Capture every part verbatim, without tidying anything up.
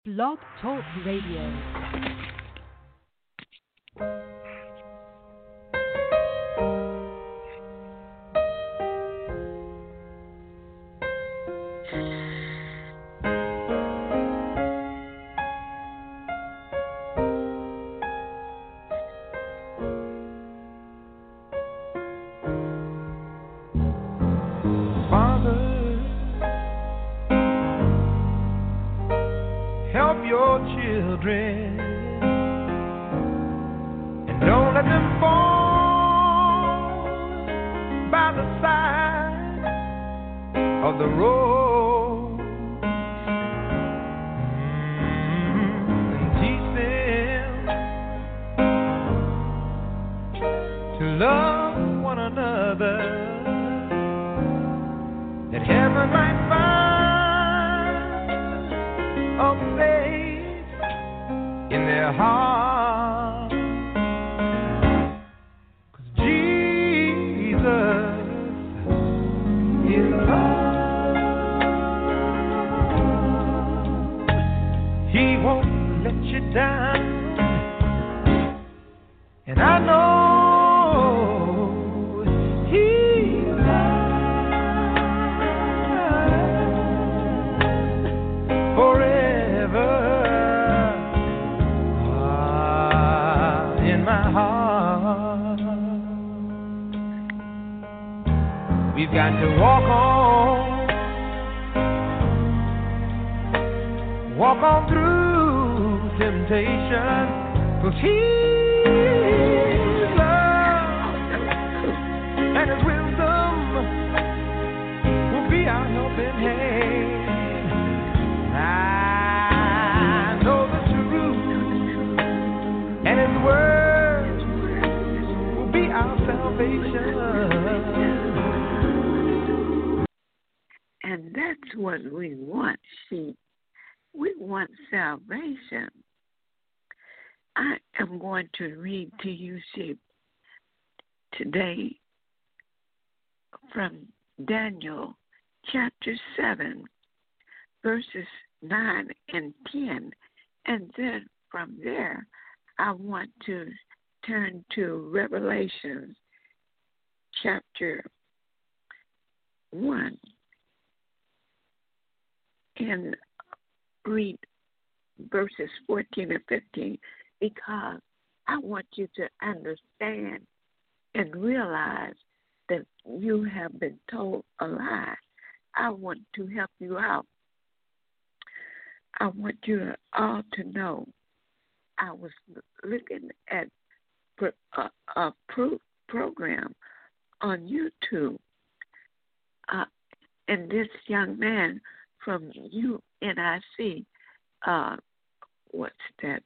Blog Talk Radio. And that's what we want, sheep. We want salvation. I am going to read to you, sheep, today from Daniel chapter seven, verses nine and ten. And then from there, I want to turn to Revelation chapter one and read verses fourteen and fifteen, because I want you to understand and realize that you have been told a lie. I want to help you out. I want you all to know I was looking at a, a pro, program on YouTube, uh, and this young man from U N I C, uh, what's that?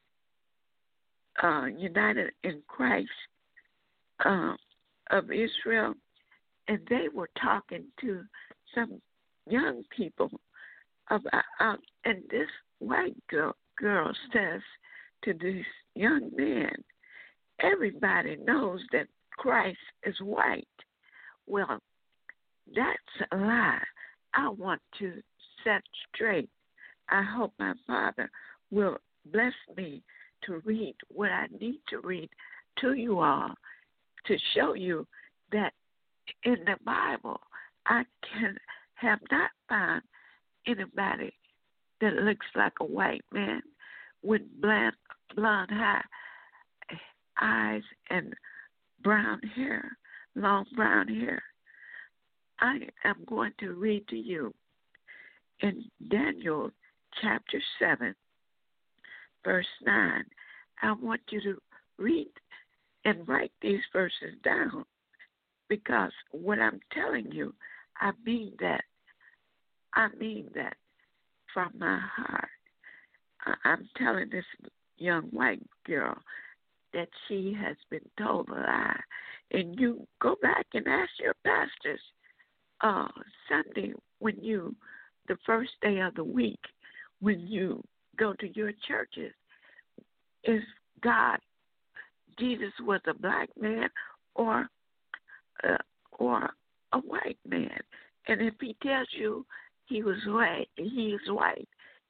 Uh, United in Christ uh, of Israel, and they were talking to some young people about, uh, and this white girl, girl says to this young man, everybody knows that Christ is white. Well, that's a lie. I want to set straight. I hope my Father will bless me to read what I need to read to you all to show you that in the Bible I can have not found anybody that looks like a white man with blonde, blonde hair, eyes and brown hair, long brown hair. I am going to read to you in Daniel chapter seven, verse nine. I want you to read and write these verses down, because what I'm telling you, I mean that. I mean that from my heart. I'm telling this young white girl that she has been told a lie. And you go back and ask your pastors uh, Sunday when you, the first day of the week, when you go to your churches, is God, Jesus was a black man or uh, or a white man? And if he tells you he was white, he is white,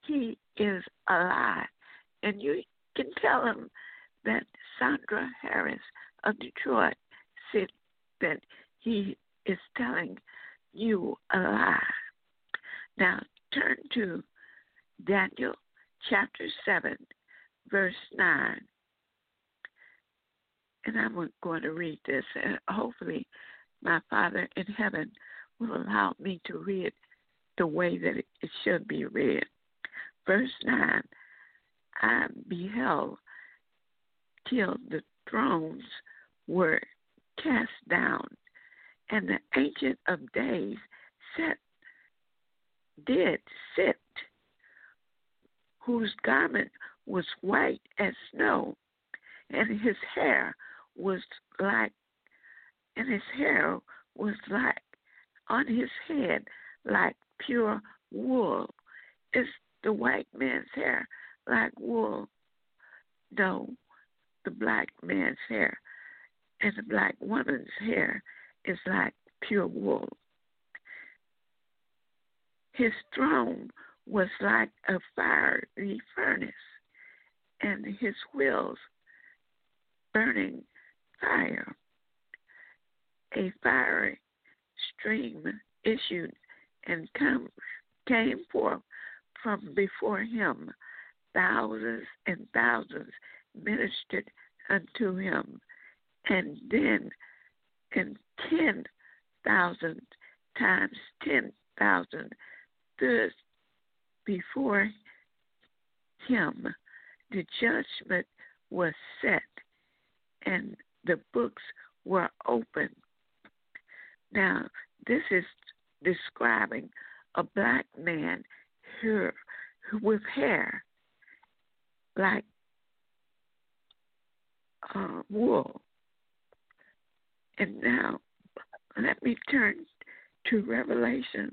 he is alive. And you can tell him that Sandra Harris of Detroit said that he is telling you a lie. Now turn to Daniel chapter seven, verse nine. And I'm going to read this, and hopefully my Father in heaven will allow me to read the way that it should be read. Verse nine, I beheld till the thrones were cast down, and the Ancient of Days sat, did sit, whose garment was white as snow, and his hair was like, and his hair was like on his head like pure wool. Is the white man's hair like wool? No, the black man's hair and the black woman's hair is like pure wool. His throne was like a fiery furnace, and his wheels burning fire. A fiery stream issued and come, came forth from before him. Thousands and thousands ministered unto him, and then and ten thousand times ten thousand stood before him. The judgment was set, and the books were open. Now, this is describing a black man here with hair like uh, wool. And now, let me turn to Revelation.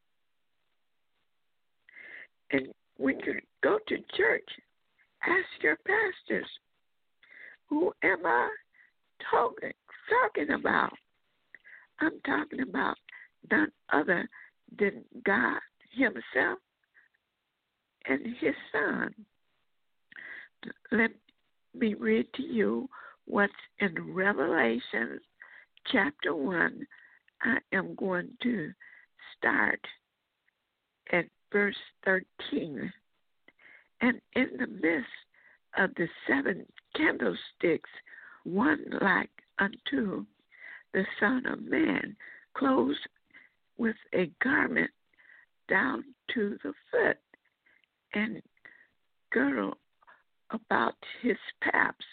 And when you go to church, ask your pastors, who am I talking, talking about? I'm talking about none other than God himself and his son. Let me read to you what's in Revelation chapter one. I am going to start at verse thirteen. And in the midst of the seven candlesticks, one like unto the Son of Man, clothed with a garment down to the foot, and girdle about his paps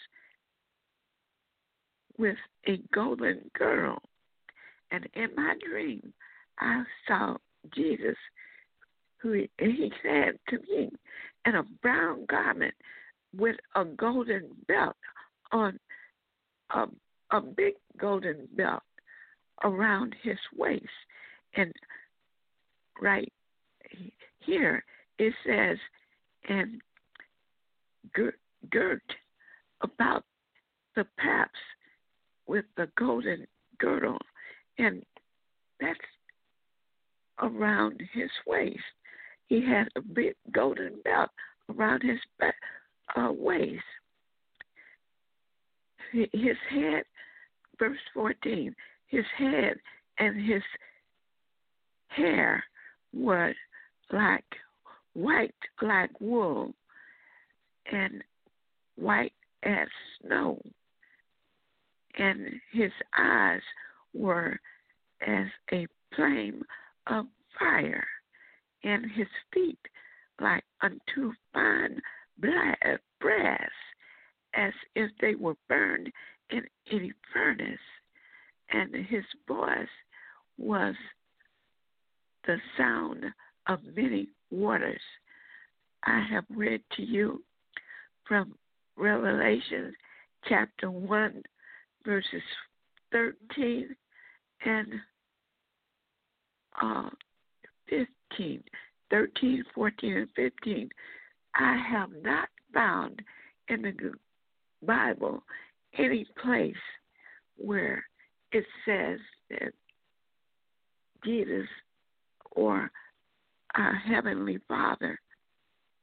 with a golden girdle. And in my dream, I saw Jesus, who he said to me, in a brown garment with a golden belt on, a, a big golden belt around his waist. And right here it says, and girt, girt about the paps with the golden girdle, and that's around his waist. He had a big golden belt around his back, uh, waist. His head, verse fourteen, his head and his hair were like white like wool, and white as snow. And his eyes were as a flame of fire, and his feet like unto fine brass, as if they were burned in any furnace. And his voice was the sound of many waters. I have read to you from Revelation chapter one, verses thirteen and uh, fifteen, thirteen, fourteen, and fifteen. I have not found in the Bible any place where it says that Jesus or our Heavenly Father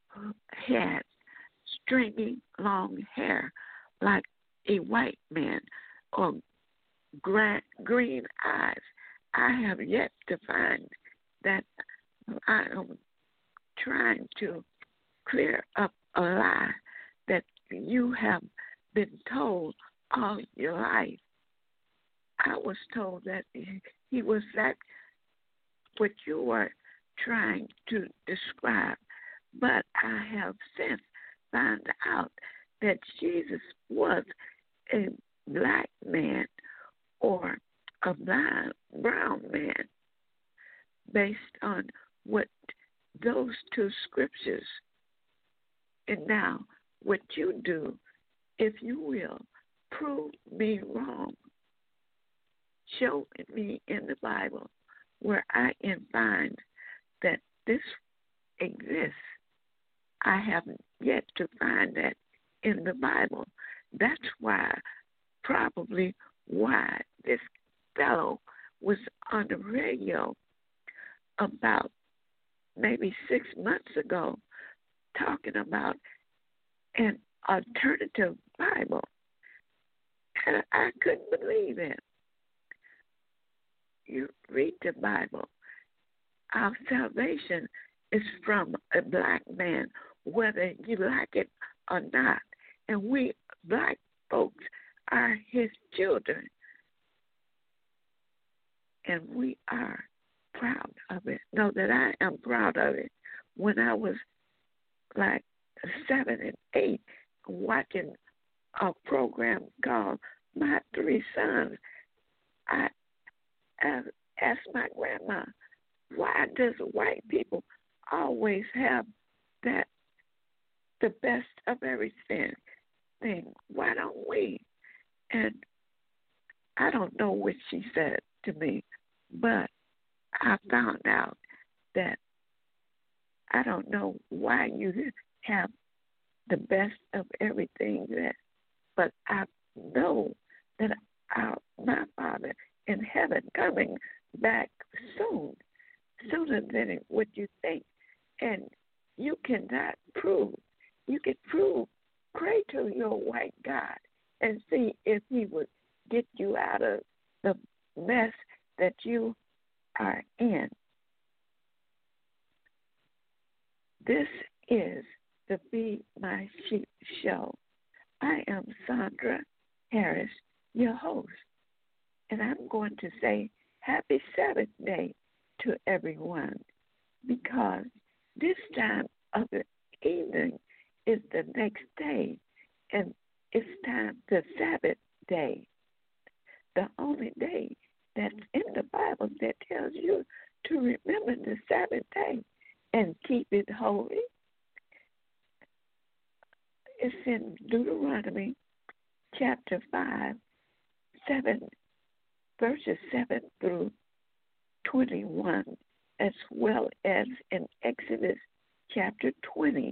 had stringy long hair like a white man or gra- green eyes. I have yet to find that. I am trying to clear up a lie that you have been told all your life. I was told that he was like what you were trying to describe, but I have since found out that Jesus was a black man or a blind brown man based on what those two scriptures. And now, what you do, if you will, prove me wrong. Show me in the Bible where I can find that this exists. I haven't yet to find that in the Bible. That's why, probably why this fellow was on the radio about maybe six months ago talking about an alternative Bible. And I couldn't believe it. You read the Bible. Our salvation is from a black man, whether you like it or not. And we black folks are his children. And we are proud of it. Know that I am proud of it. When I was like seven and eight, watching a program called My Three Sons, I asked my grandma, why does white people always have that, the best of everything? Thing? Why don't we? And I don't know what she said to me, but I found out that I don't know why you have the best of everything there, but I know that our, my Father in heaven coming back soon, sooner than what you think. And you cannot prove, you can prove, pray to your white God and see if he would get you out of the mess that you are in. This is the Be My Sheep show. I am Sandra Harris, your host, and I'm going to say happy Sabbath day to everyone, because this time of the evening is the next day, and it's time the Sabbath day, the only day that's in the Bible that tells you to remember the Sabbath day and keep it holy. It's in Deuteronomy chapter five, seven, verses seven through twenty-one, as well as in Exodus chapter twenty,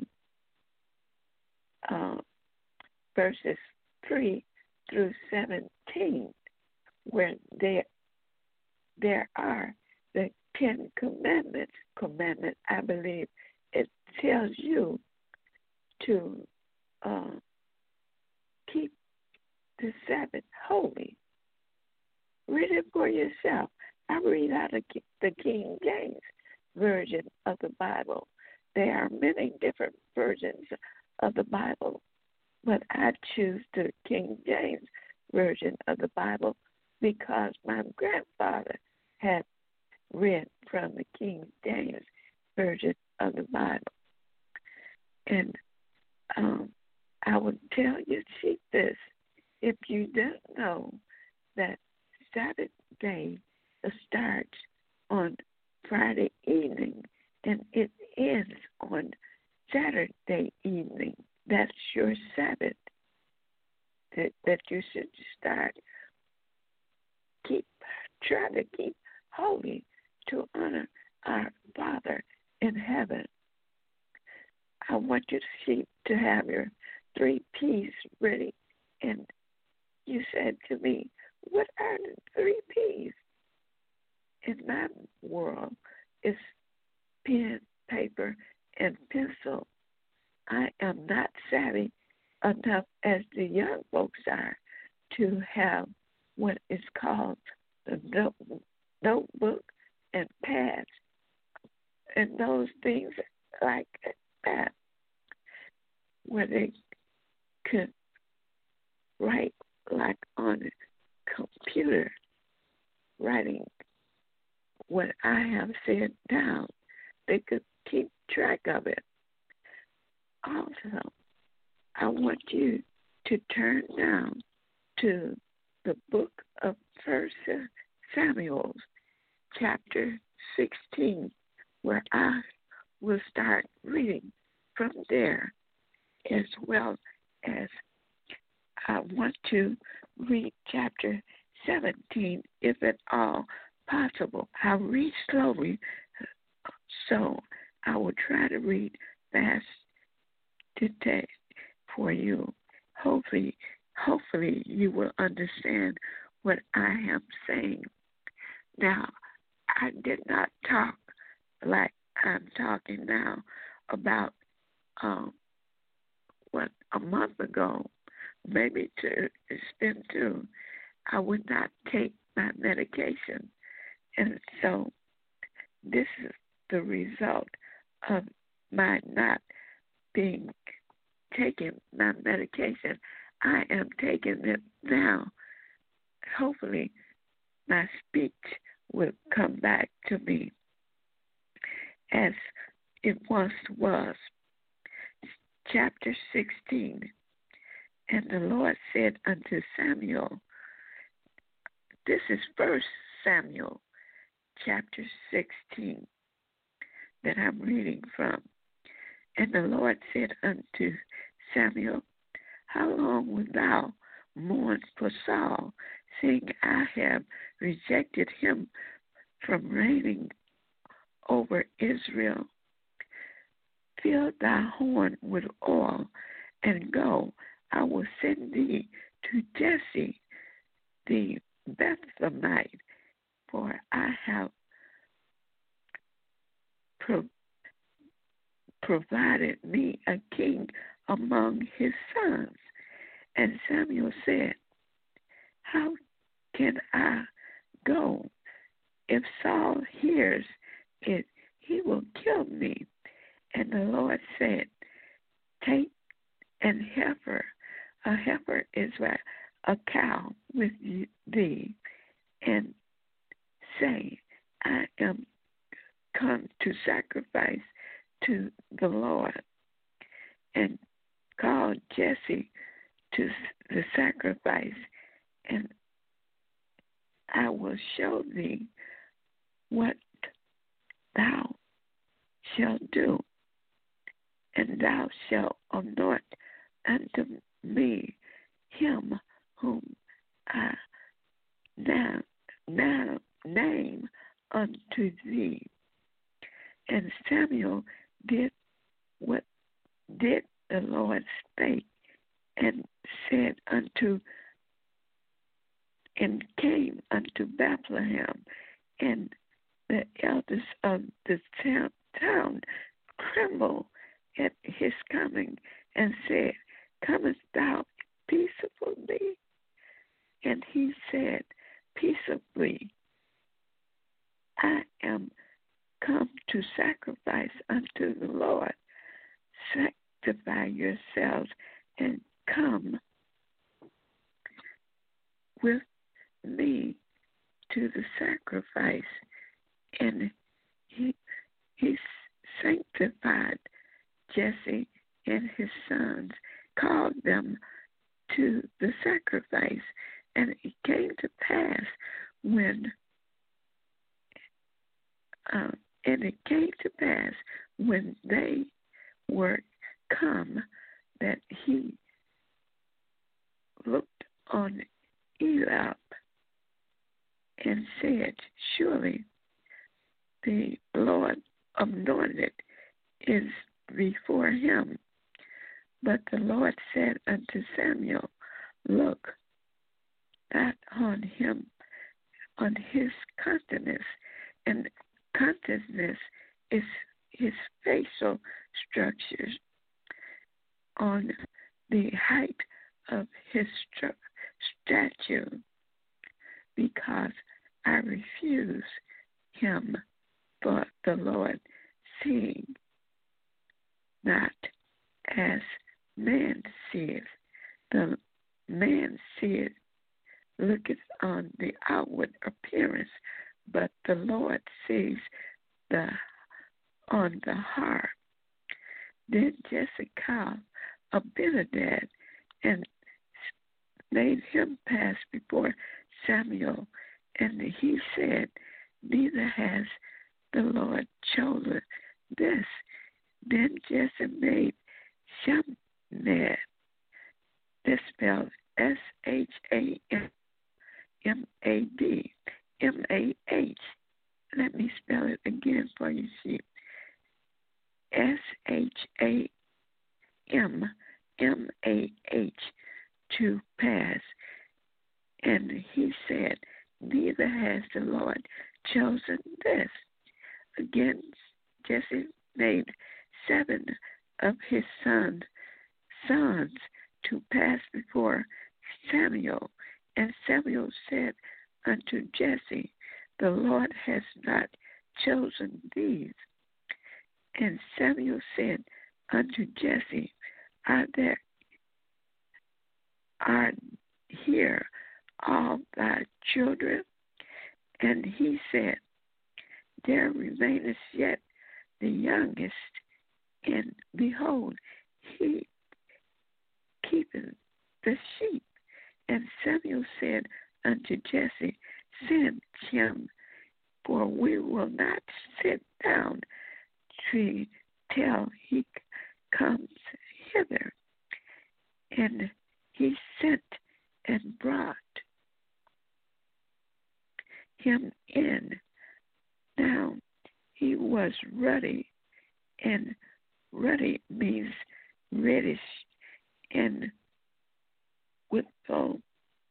uh, verses three through seventeen, where there, there are the Ten Commandments. Commandment, I believe, it tells you to uh, keep the Sabbath holy. Read it for yourself. I read out of the King James version of the Bible. There are many different versions of the Bible, but I choose the King James version of the Bible because my grandfather had read from the King James version of the Bible. And um, I would tell you, sheep, this, if you don't know that Sabbath day starts on Friday evening and it ends on Saturday evening, that's your Sabbath that, that you should start. Keep, try to keep holy to honor our Father in heaven. I want you to, to have your three P's ready. And you said to me, what are the three P's? In my world, it's pen, paper, and pencil. I am not savvy enough as the young folks are to have what is called the note- notebook and pads and those things like that, where they could write like on a computer, writing what I have said down. They could keep track of it. Also, I want you to turn now to the book of First Samuel, chapter sixteen, where I will start reading from there, as well as I want to read chapter seventeen, if at all possible. I'll read slowly, so I will try to read fast today for you. Hopefully, hopefully you will understand what I am saying. Now, I did not talk like I'm talking now about um, what a month ago, maybe two, it's been two. I would not take my medication, and so this is the result of my not being taking my medication. I am taking it now. Hopefully, my speech will come back to me as it once was. Chapter sixteen. And the Lord said unto Samuel, this is First Samuel, chapter sixteen, that I'm reading from. And the Lord said unto Samuel, how long wilt thou mourn for Saul, seeing I have rejected him from reigning over Israel? Fill thy horn with oil, and go. I will send thee to Jesse the Bethlehemite, for I have pro- provided me a king among his sons. And Samuel said, how can I go? If Saul hears it, he will kill me. And the Lord said, take an heifer. A heifer is a cow with thee, and say, I am come to sacrifice to the Lord. And call Jesse to the sacrifice, and I will show thee what thou shalt do. And thou shalt anoint unto me him whom I now, now name unto thee. And Samuel did what did the Lord spake, and said unto, and came unto Bethlehem, and the elders of the town, town trembled at his coming, and said, comest thou peaceably? And he said, peaceably. I am come to sacrifice unto the Lord. Sanctify yourselves and come with me to the sacrifice. And he he sanctified Jesse and his sons, called them to the sacrifice. And it came to pass when uh, and it came to pass when they were come that he looked on Eliab and said, surely the Lord anointed is before him. But the Lord said unto Samuel, look not on him, on his countenance, and countenance is his facial structures, on the height of his statue, because I refuse him for the Lord, seeing not as man seeth. The man seeth, looketh on the outward appearance, but the Lord sees the on the heart. Then Jesse called Abinadab and made him pass before Samuel, and he said, neither has the Lord chosen this. Then Jesse made Shamnad, this spelled S H A M A D, M A H. Let me spell it again for you, see. S H A M M A H, to pass. And he said, neither has the Lord chosen this. Again, Jesse made seven of his sons, sons to pass before Samuel. And Samuel said unto Jesse, the Lord has not chosen these. And Samuel said unto Jesse, are there are here all thy children? And he said, there remaineth yet the youngest, and behold, he keepeth the sheep. And Samuel said unto Jesse, send him, for we will not sit down till he comes hither. And he sent and brought him in. Now he was ruddy, and ruddy means reddish, and withal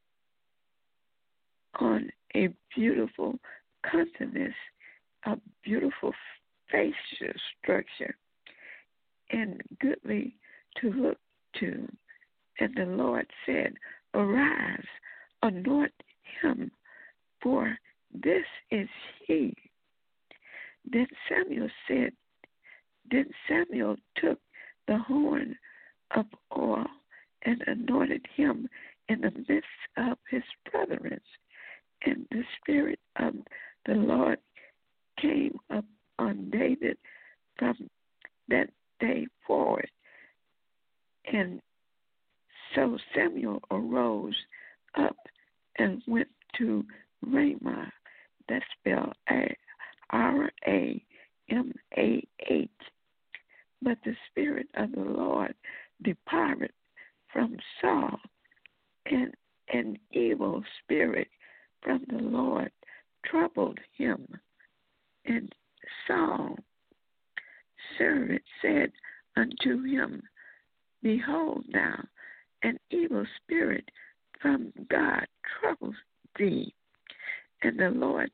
on a beautiful countenance, a beautiful facial structure, and goodly to look to. And the Lord said, arise, anoint him, for this is he. Then Samuel said, then Samuel took the horn of oil and anointed him in the midst of his brethren. And the Spirit of the Lord came up on David from that day forward. And so Samuel arose up and went to Ramah, that's spelled R A M A H. But the Spirit of the Lord departed from Saul, and an evil spirit from the Lord troubled him. And Saul's servant said unto him, behold now, an evil spirit from God troubles thee. And the Lord,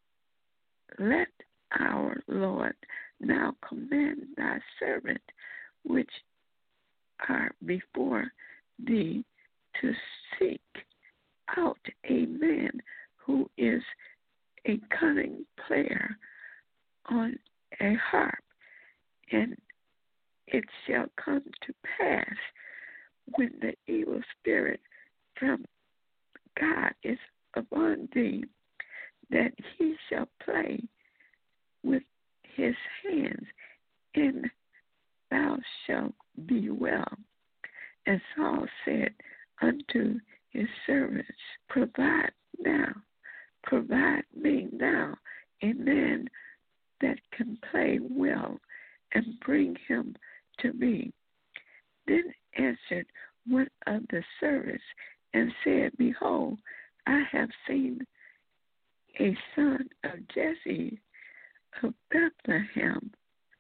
let our Lord now command thy servant, which are before thee, to seek out a man who is a cunning player on a harp. And it shall come to pass, when the evil spirit from God is upon thee, that he shall play with his hands, and thou shalt be well. And Saul said unto his servants, provide now, provide me now a man that can play well, and bring him to me. Then answered one of the servants and said, behold, I have seen a son of Jesse of Bethlehem,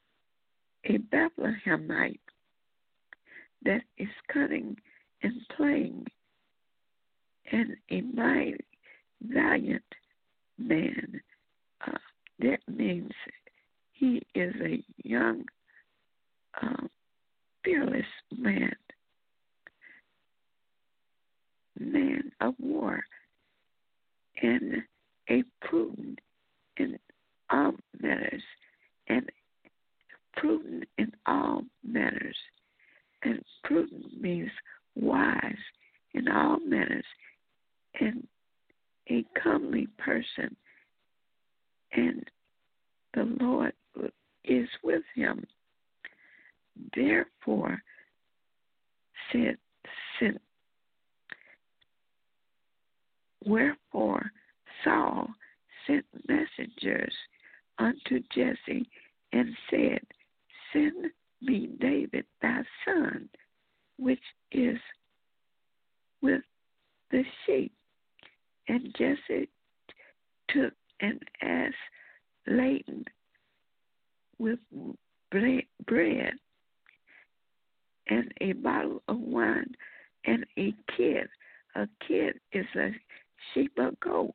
a Bethlehemite, that is cunning and playing, and a mighty valiant man. Uh, that means he is a young, uh, fearless man, man of war, and a prudent in all matters, and prudent in all matters. And prudent means wise in all matters, and a comely person, and the Lord is with him. Therefore, said, sent, wherefore Saul sent messengers unto Jesse and said, Send me David thy son, which is with the sheep. And Jesse took an ass laden with bread and a bottle of wine and a kid. A kid is a sheep or goat.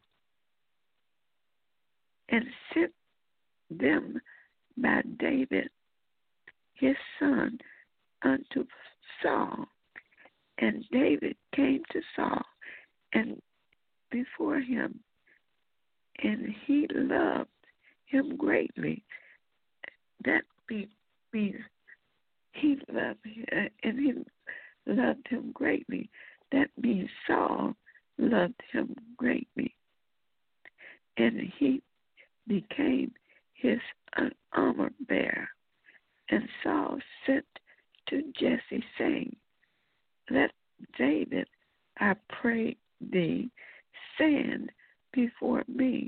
And sent them by David his son unto Saul. And David came to Saul and before him, and he loved him greatly. That means he loved him, and he loved him greatly. That means Saul loved him greatly. And he became his armor bearer. And Saul sent to Jesse, saying, Let David, I pray thee, stand before me,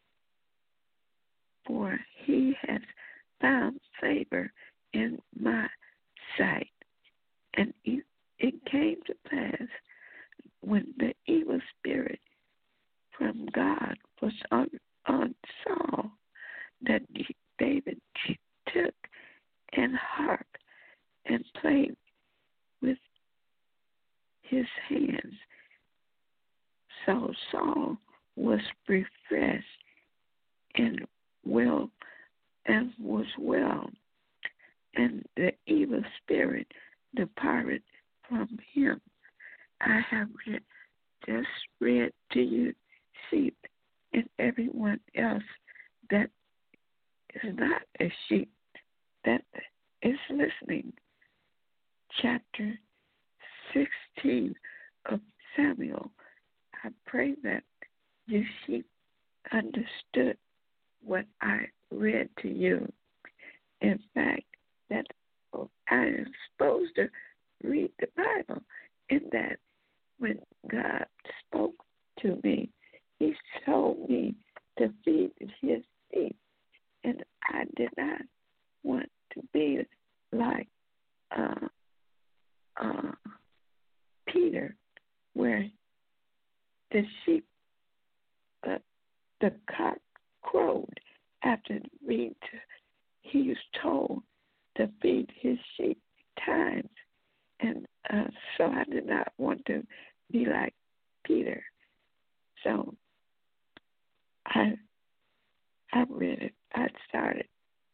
for he has found favor in my sight. And it, it came to pass, when the evil spirit from God was on, on Saul, that David took an harp and played with his hands. So Saul was refreshed and well and was well, and the evil spirit departed from him. I have read, just read to you, sheep, and everyone else that is not a sheep that is listening. Chapter sixteen of Samuel. I pray that you sheep understood what I read to you. In fact, that I am supposed to read the Bible, in that when God spoke to me, he told me to feed his sheep. And I did not want to be like uh, uh, Peter, where the sheep, uh, the cock crowed after read. He was told to feed his sheep times, and uh, so I did not want to be like Peter. So I I read it. I started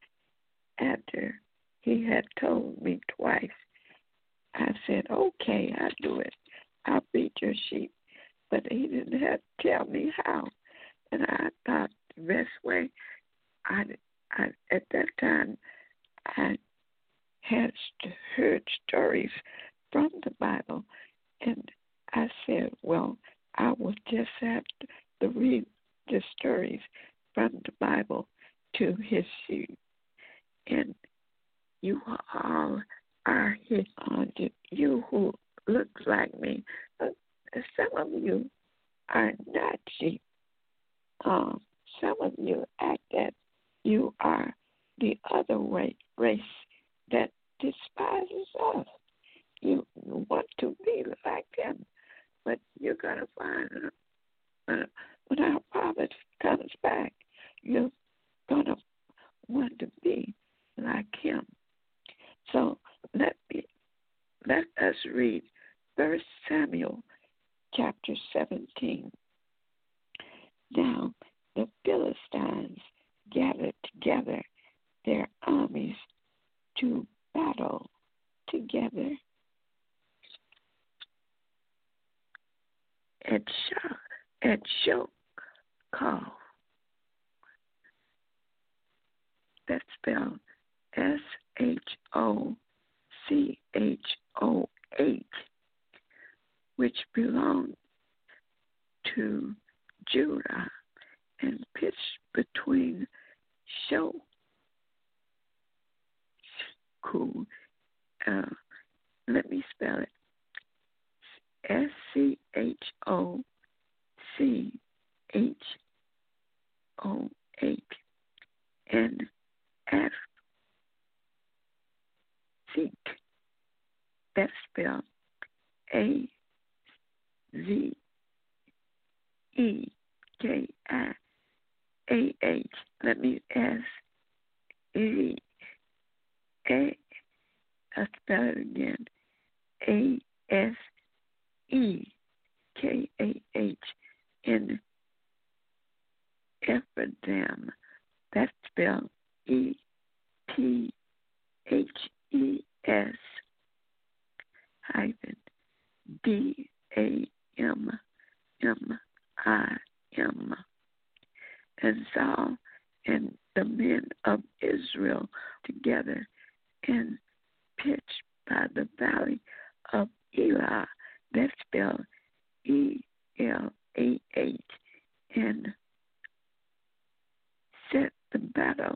after he had told me twice. I said, okay, I'll do it. I'll feed your sheep. But he didn't have to tell me how. And I thought the best way, I, I at that time, I had heard stories from the Bible. And I said, well, I will just have to read the stories from the Bible to his sheep. And you all are here on you who looks like me. Some of you are not sheep. Um, some of you act that you are the other race that despises us. You want to be like them, but you're going to find uh, when our prophet comes back, you're going to want to be like him. So let me let us read First Samuel chapter seventeen. Now the Philistines gathered together their armies to battle together at Shah, at Shokal. That's spelled S H O C H O H, which belonged to Judah and pitched between Shoku, uh, let me spell it, S C H O C H O H, and F Zeke, that's spelled A Z E K I A H. Let me ask E A. I spell it again. A S E K A H in Ephraim. That's spelled E P H E S hyphen D A M M I M. And Saul and the men of Israel together and pitched by the valley of Elah. That's spelled E L A H, and set the battle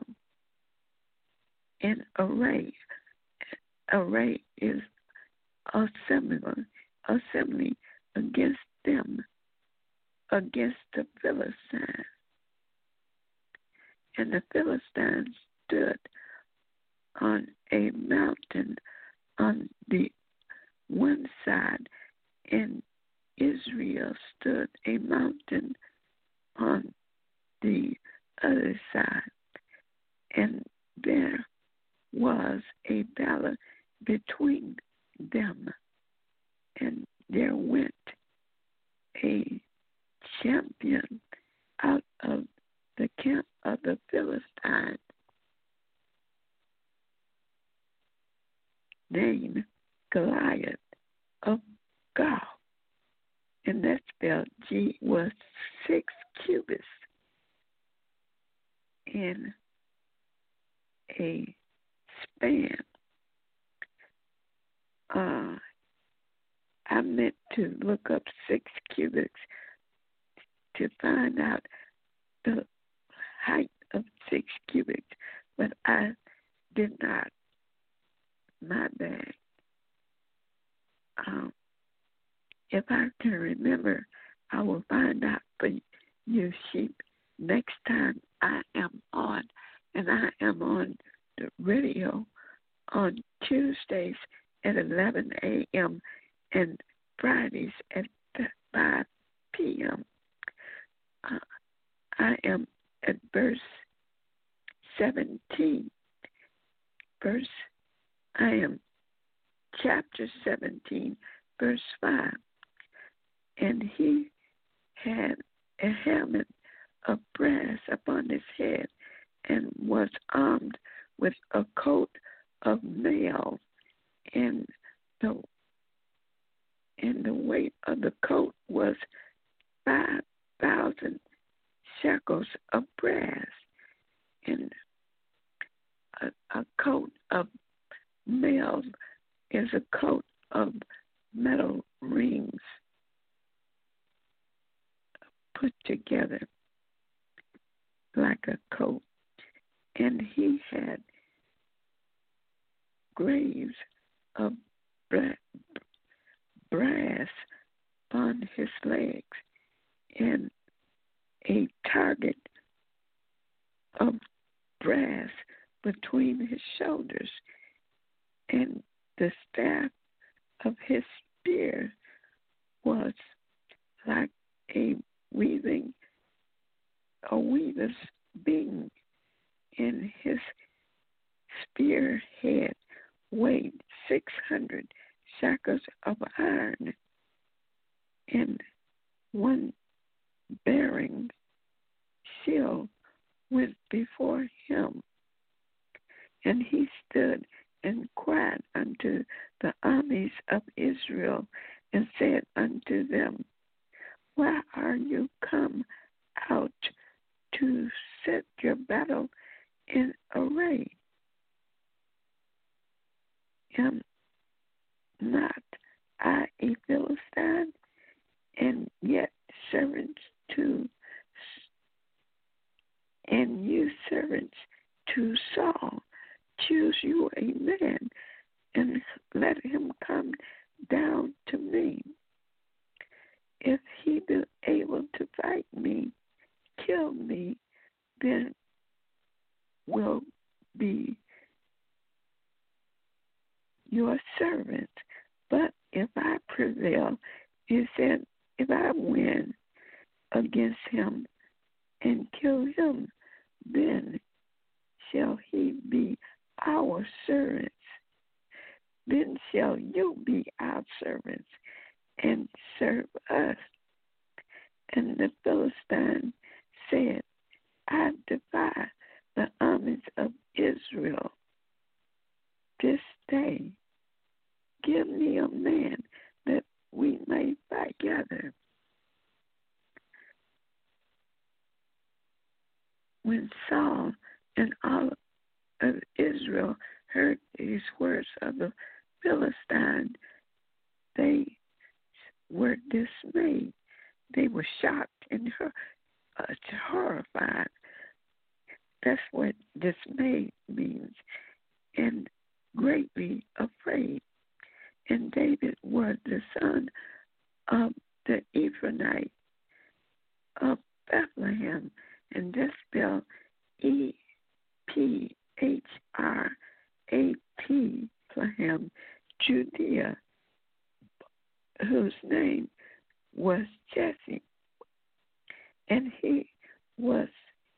in array. Array is assembly, assembly against them, against the Philistines. And the Philistines stood on a mountain on the one side, and Israel stood a mountain on the other side. And there was a battle between them, and there went a champion out of the camp of the Philistines named Goliath of Gath, and that spelled G, was six cubits in a span. Uh, I meant to look up six cubits to find out the height of six cubits, but I did not. My bad. Um, if I can remember, I will find out for you sheep next time I am on, and I am on the radio on Tuesdays at eleven a.m. and Fridays at five p.m. Uh, I am at verse seventeen. Verse, I am chapter seventeen, verse five. And he had a helmet of brass upon his head, and was armed with a coat of mail, and the and the weight of the coat was five thousand shekels of brass, and a, a coat of mail is a coat of metal rings put together like a coat. And he had graves of brass on his legs, and a target of brass between his shoulders, and the staff of his spear was like a weaving, a weaver's beam, and his spear head weighed six hundred shekels of iron, and one bearing shield went before him. And he stood and cried unto the armies of Israel, and said unto them, Why are you come out to set your battle in array? Am not I a Philistine, and yet servants to, and you servants to Saul? Choose you a man, and let him come down to me. If he be able to fight me, kill me, then will be your servant. But if I prevail, he said, if I win against him and kill him, then shall he be our servants. Then shall you be our servants and serve us. And the Philistine said, I defy the armies of Israel this day. Give me a man that we may fight together. When Saul and all of Israel heard these words of the Philistine, they were dismayed. They were shocked and uh, horrified. That's what dismayed means. And greatly afraid. And David was the son of the Ephrathite of Bethlehem, and that's spelled E P H R A T, Bethlehem, Judea, whose name was Jesse. And he was,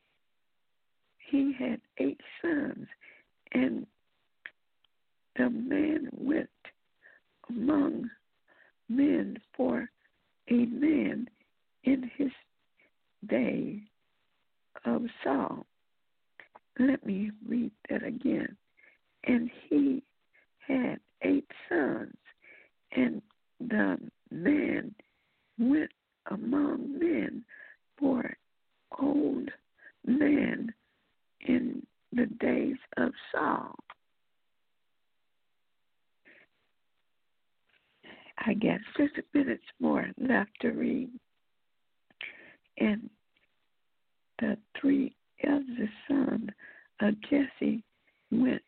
he had eight sons, and the man went among men for a man in his day of Saul. Let me read that again. And he had eight sons, and the man went among men for old man in the days of Saul. I got fifty minutes more left to read. And the three eldest sons of Jesse went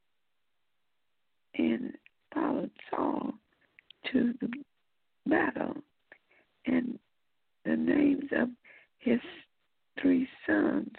and followed Saul to the battle. And the names of his three sons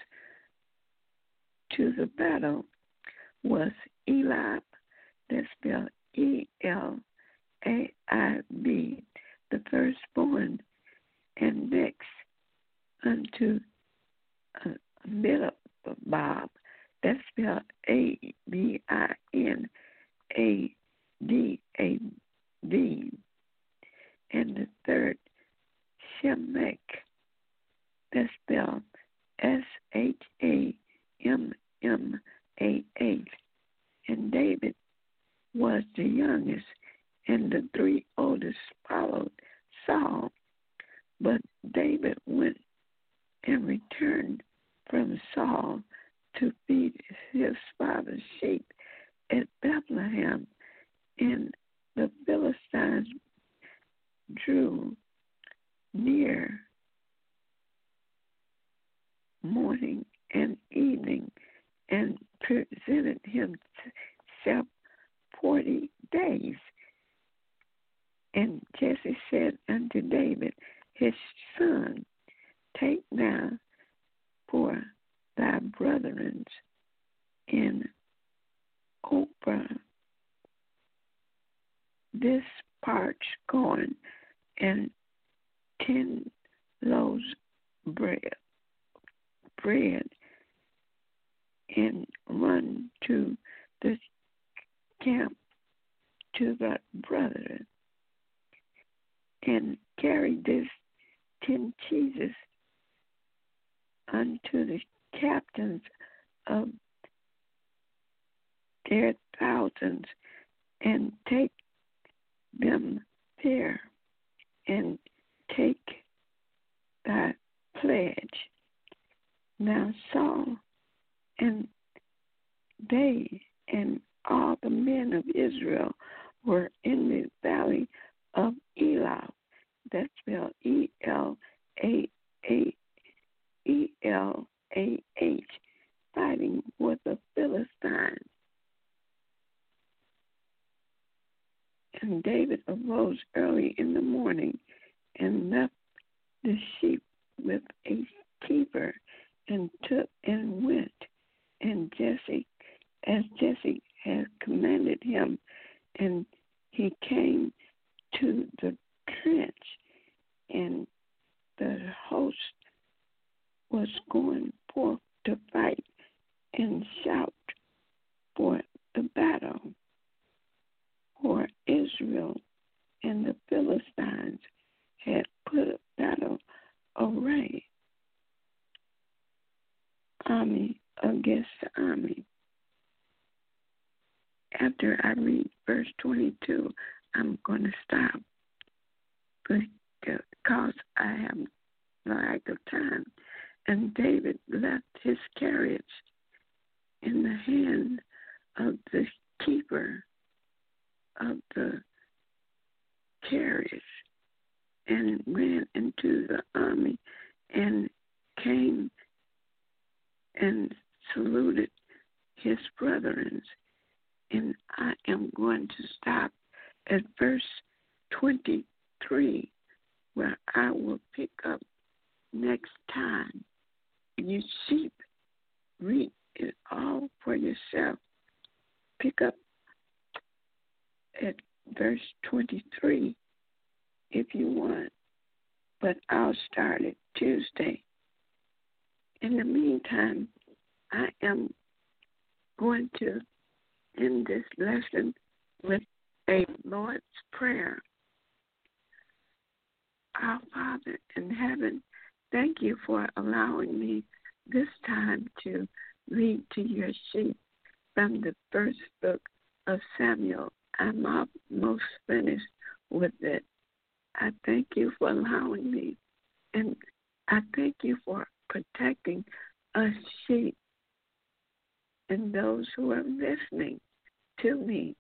to the battle was Eliab, that's spelled E L A I B, the firstborn, and next unto uh, Abinadab, that's spelled A B I N A D A B, and the third Shemek, that's spelled S H A M M A H, and David was the youngest, and the three oldest followed Saul. But David went and returned from Saul to feed his father's sheep at Bethlehem, and the Philistines drew near morning and evening and presented himself forty days. And Jesse said unto David, his son, take now for thy brethren in Ophrah this parched corn and ten loaves bread, bread, and run to the camp to thy brethren, and carry this ten cheeses unto the captains of their thousands and take them there and take thy pledge. Now Saul and they and all the men of Israel were in the valley of Elah. That's spelled E L A A E L A H, fighting with the Philistines. And David arose early in the morning and left the sheep with a keeper and took and went. And Jesse, as Jesse had commanded him, and he came to the trench, and the host was going forth to fight and shout for the battle. For Israel and the Philistines had put a battle array, army against army. After I read verse twenty-two, I'm going to stop because I have lack of time. And David left his chariots in the hand of the keeper of the chariots and ran into the army and came and saluted his brethren. And I am going to stop at verse twenty-three, where I will pick up next time. You sheep, read it all for yourself. Pick up at verse twenty-three if you want, but I'll start it Tuesday. In the meantime, I am going to end this lesson with a Lord's Prayer. Our Father in heaven, thank you for allowing me this time to read to your sheep from the first book of Samuel. I'm almost finished with it. I thank you for allowing me, and I thank you for protecting us sheep and those who are listening to me.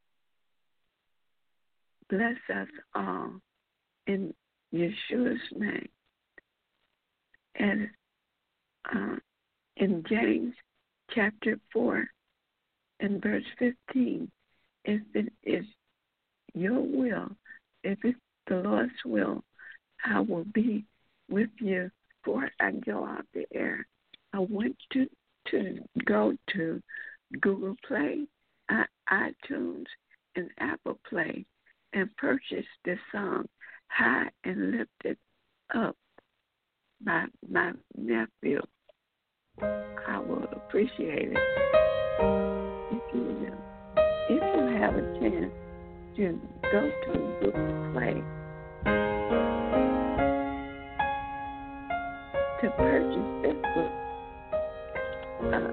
Bless us all in Yeshua's name. And uh, in James chapter four and verse fifteen, if it is your will, if it's the Lord's will, I will be with you before I go out the air. I want to, to go to Google Play, iTunes, and Apple Play and purchase this song, High and Lifted Up, by my nephew. I will appreciate it if you will. If you have a chance to go to Google Play to purchase this book, uh,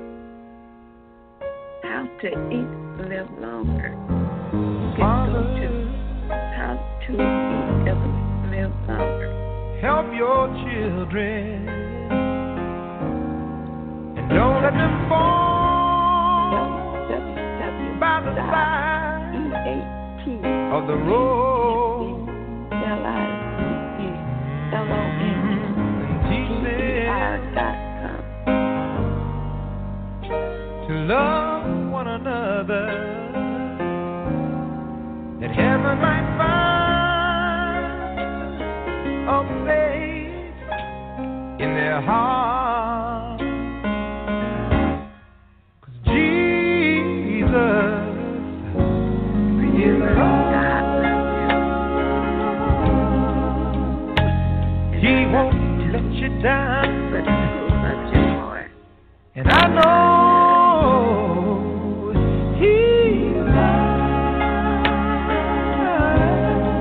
How to Eat, Live Longer. You can go to How to Eat, Live Longer. Help your children and don't let them fall by the side of the road. L I E L O N T R dot com. To love one another, that heaven might find a place in their heart. 'Cause Jesus is love. He won't let you down, but He loves you more. And I know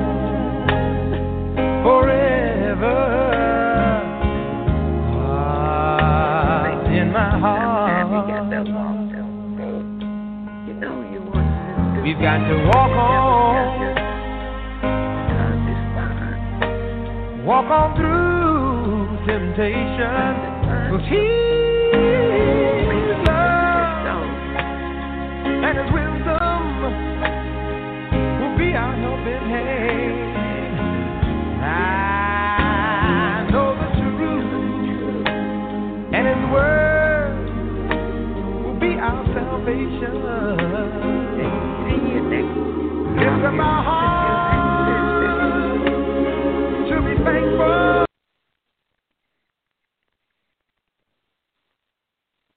forever. got to walk on, walk on through temptation, 'cause His love and His wisdom will be our helping hand. I know the truth, and His word will be our salvation. Lift up our hearts.